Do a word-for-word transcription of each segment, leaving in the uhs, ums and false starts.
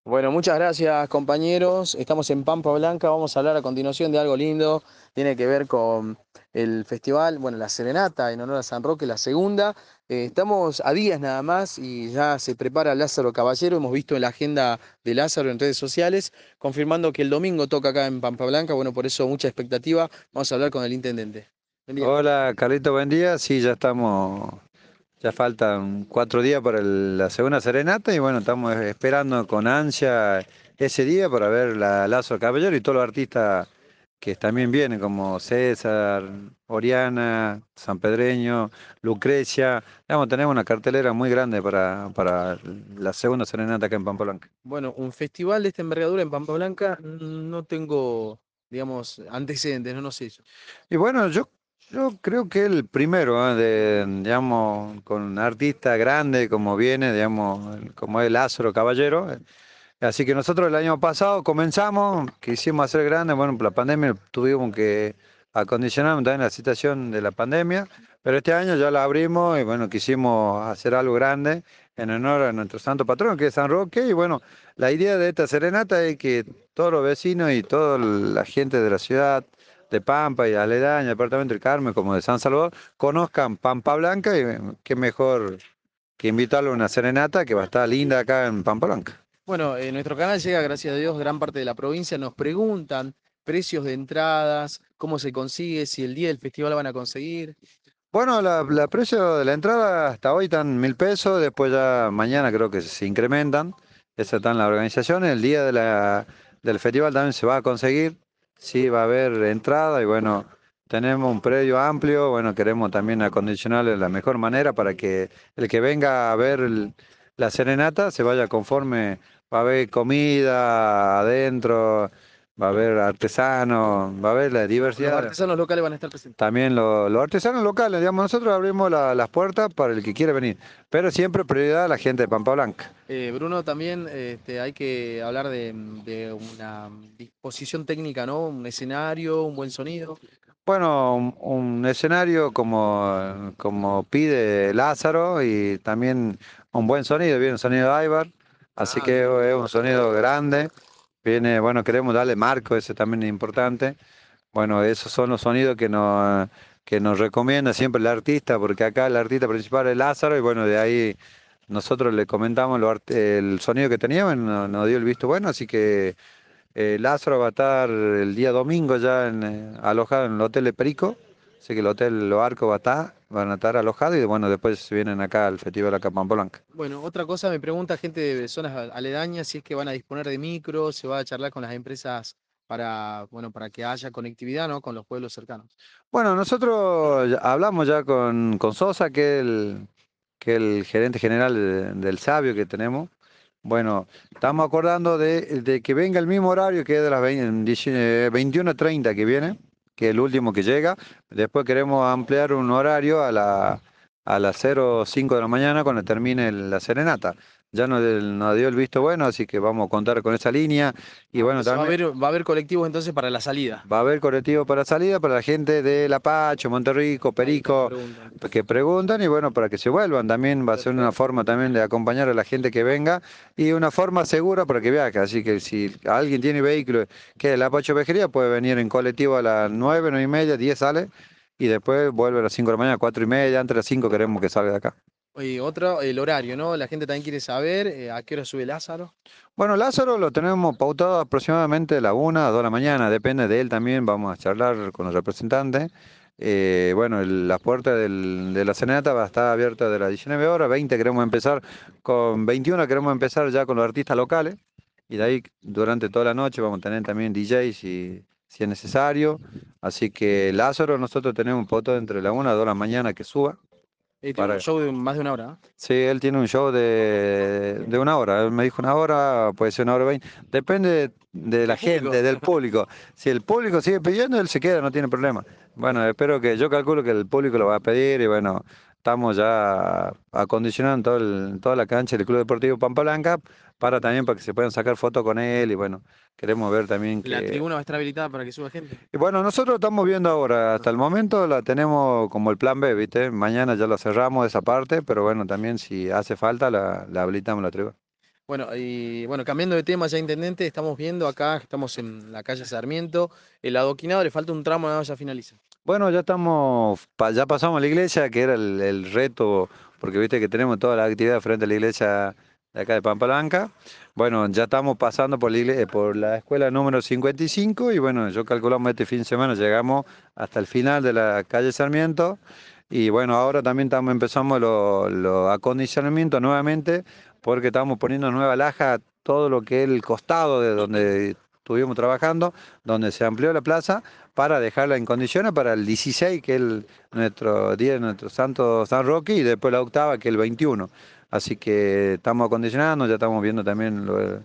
Bueno, muchas gracias compañeros. Estamos en Pampa Blanca. Vamos a hablar a continuación de algo lindo. Tiene que ver con el festival, bueno, la Serenata en honor a San Roque, la segunda. Eh, estamos a días nada más y ya se prepara Lázaro Caballero. Hemos visto en la agenda de Lázaro en redes sociales, confirmando que el domingo toca acá en Pampa Blanca. Bueno, por eso mucha expectativa. Vamos a hablar con el intendente. Buen día. Hola, Carlito, buen día. Sí, ya estamos, ya faltan cuatro días para el- la segunda serenata y bueno, estamos esperando con ansia ese día para ver la Lazo Caballero y todos los artistas que también vienen, como César, Oriana, Sanpedreño, Lucrecia. Digamos, tenemos una cartelera muy grande para, para la segunda serenata acá en Pampa Blanca. Bueno, un festival de esta envergadura en Pampa Blanca, mm, no tengo, digamos, antecedentes, no, no sé eso. Y bueno, yo, yo creo que el primero, ¿eh? De, digamos, con un artista grande como viene, digamos, como es Lázaro Caballero. Así que nosotros el año pasado comenzamos, quisimos hacer grande, bueno, por la pandemia tuvimos que acondicionarnos también la situación de la pandemia, pero este año ya la abrimos y bueno, quisimos hacer algo grande en honor a nuestro santo patrón, que es San Roque, y bueno, la idea de esta serenata es que todos los vecinos y toda la gente de la ciudad de Pampa y aledaña, departamento del Carmen, como de San Salvador, conozcan Pampa Blanca y bueno, qué mejor que invitarlo a una serenata que va a estar linda acá en Pampa Blanca. Bueno, eh, nuestro canal llega, gracias a Dios, gran parte de la provincia. Nos preguntan precios de entradas, cómo se consigue, si el día del festival van a conseguir. Bueno, la, la precio de la entrada hasta hoy están mil pesos, después ya mañana creo que se incrementan. Esa está en la organización. El día de la, del festival también se va a conseguir. Sí, va a haber entrada y bueno, tenemos un predio amplio. Bueno, queremos también acondicionarle de la mejor manera para que el que venga a ver el- la serenata se vaya conforme. Va a haber comida adentro, va a haber artesanos, va a haber la Los diversidad. artesanos locales van a estar presentes. También lo- los artesanos locales, digamos, nosotros abrimos la- las puertas para el que quiere venir, pero siempre prioridad a la gente de Pampa Blanca. Eh, Bruno, también este, hay que hablar de, de una disposición técnica, ¿no? Un escenario, un buen sonido. Bueno, un, un escenario como, como pide Lázaro y también un buen sonido, viene un sonido de Aibar, así Ah, que bien. es un sonido grande. Viene, bueno, queremos darle marco, ese también es importante. Bueno, esos son los sonidos que nos, que nos recomienda siempre el artista, porque acá el artista principal es Lázaro y bueno, de ahí nosotros le comentamos lo art- el sonido que teníamos y nos, nos dio el visto bueno, así que eh, Lázaro va a estar el día domingo ya en, eh, alojado en el Hotel de Perico, así que el Hotel Lo Arco va a estar, van a estar alojados y bueno, después vienen acá al Festival acá a Pampa Blanca. Bueno, otra cosa, me pregunta gente de zonas a- aledañas si es que van a disponer de micros, se va a charlar con las empresas para, bueno, para que haya conectividad, ¿no? Con los pueblos cercanos. Bueno, nosotros ya hablamos ya con, con Sosa, que es el, que es el gerente general de- del Sabio que tenemos. Bueno, estamos acordando de, de que venga el mismo horario que es de las veintiuno treinta que viene, que es el último que llega. Después queremos ampliar un horario a la, a las cero cinco de la mañana cuando termine la serenata. Ya nos, nos dio el visto bueno, así que vamos a contar con esa línea. Y Ah, bueno, entonces va a también haber, va a haber colectivos entonces para la salida. va a haber colectivo para salida para la gente de La Pacho, Monterrico, Ahí está, que Perico, preguntan. que preguntan y bueno, para que se vuelvan. También va a ser una Perfecto. forma también de acompañar a la gente que venga y una forma segura para que viaje. Así que si alguien tiene vehículo que es La Pacho Vejería, puede venir en colectivo a las nueve, nueve y media, diez sale y después vuelve a las cinco de la mañana, cuatro y media, antes de las cinco queremos que salga de acá. Y otro, el horario, ¿no? La gente también quiere saber eh, a qué hora sube Lázaro. Bueno, Lázaro lo tenemos pautado aproximadamente a la una, a dos de la mañana, depende de él también, vamos a charlar con los representantes. Eh, bueno, el- la puerta del- de la serenata va a estar abierta de las diecinueve horas, veinte queremos empezar, con veintiuno queremos empezar ya con los artistas locales, y de ahí durante toda la noche vamos a tener también D Js si, si es necesario. Así que Lázaro nosotros tenemos un poto entre la una y dos de la mañana que suba. Eh, tiene un Para, show de más de una hora, ¿no? Sí, él tiene un show de, de una hora. Él me dijo una hora, puede ser una hora veinte. Depende de la Del gente, público. del público. Si el público sigue pidiendo, él se queda, no tiene problema. Bueno, espero que yo calculo que el público lo va a pedir y bueno, estamos ya acondicionando todo el- toda la cancha del Club Deportivo Pampa Blanca para también para que se puedan sacar fotos con él y bueno, queremos ver también La que tribuna va a estar habilitada para que suba gente. y bueno, nosotros estamos viendo ahora, hasta el momento la tenemos como el plan B, ¿viste? Mañana ya la cerramos esa parte, pero bueno, también si hace falta la, la habilitamos la tribuna. Bueno, y bueno, cambiando de tema ya, intendente, estamos viendo acá, estamos en la calle Sarmiento, el adoquinado, le falta un tramo, nada más ya finaliza. Bueno, ya estamos, pa- ya pasamos a la iglesia, que era el, el reto, porque viste que tenemos toda la actividad frente a la iglesia de acá de Pampa Blanca. Bueno, ya estamos pasando por la, igle- por la escuela número cincuenta y cinco y bueno, yo calculamos este fin de semana llegamos hasta el final de la calle Sarmiento y bueno, ahora también estamos empezando los los acondicionamientos nuevamente porque estamos poniendo nueva laja todo lo que es el costado de donde estuvimos trabajando, donde se amplió la plaza para dejarla en condiciones para el dieciséis, que es el- nuestro día de nuestro santo San Roque, y después la octava, que es el veintiuno. Así que estamos acondicionando, ya estamos viendo también lo-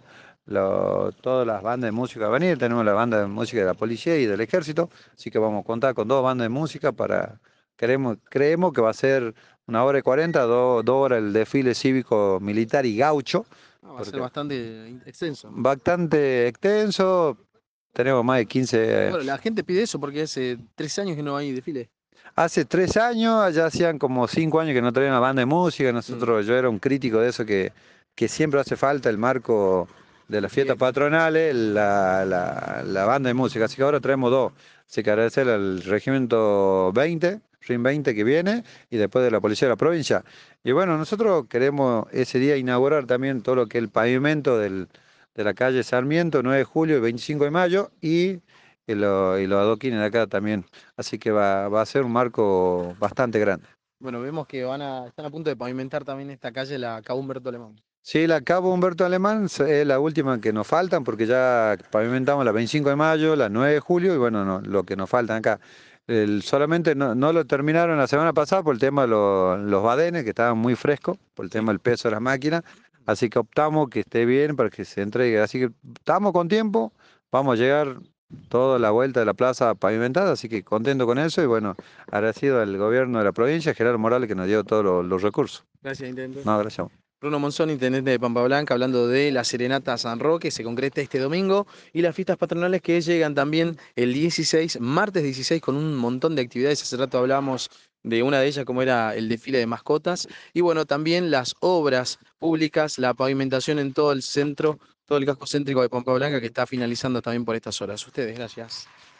lo- todas las bandas de música a venir. Tenemos la banda de música de la policía y del ejército, así que vamos a contar con dos bandas de música para, creemos, creemos que va a ser una hora y cuarenta, do- dos horas el desfile cívico, militar y gaucho, Ah, va a ser porque bastante in- extenso. bastante extenso, tenemos más de quince. Bueno, la gente pide eso porque hace tres años que no hay desfile. Hace tres años, allá hacían como cinco años que no traían una banda de música. Mm, Nosotros, yo era un crítico de eso, que, que siempre hace falta el marco de las fiestas fiesta. patronales, la, la, la banda de música. Así que ahora traemos dos. Así que agradecer al Regimiento veinte, R I M veinte que viene, y después de la Policía de la Provincia. Y bueno, nosotros queremos ese día inaugurar también todo lo que es el pavimento del, de la calle Sarmiento, nueve de julio y veinticinco de mayo, y, y, lo- y los adoquines de acá también. Así que va, va a ser un marco bastante grande. Bueno, vemos que van a, están a punto de pavimentar también esta calle, la Cabo Humberto Alemán. Sí, la Cabo Humberto Alemán es la última que nos faltan porque ya pavimentamos la veinticinco de mayo, la nueve de julio y bueno, no, lo que nos faltan acá. El- solamente no, no lo terminaron la semana pasada por el tema de los, los badenes que estaban muy frescos, por el Sí. tema del peso de las máquinas. Así que optamos que esté bien para que se entregue. Así que estamos con tiempo, vamos a llegar toda la vuelta de la plaza pavimentada, así que contento con eso y bueno, agradecido al gobierno de la provincia, Gerardo Morales, que nos dio todos los, los recursos. Gracias, intendente. No, gracias. Bruno Monzón, intendente de Pampa Blanca, hablando de la Serenata San Roque, se concreta este domingo, y las fiestas patronales que llegan también el dieciséis, martes dieciséis, con un montón de actividades. Hace rato hablábamos de una de ellas, como era el desfile de mascotas, y bueno, también las obras públicas, la pavimentación en todo el centro, todo el casco céntrico de Pampa Blanca, que está finalizando también por estas horas. Ustedes, gracias.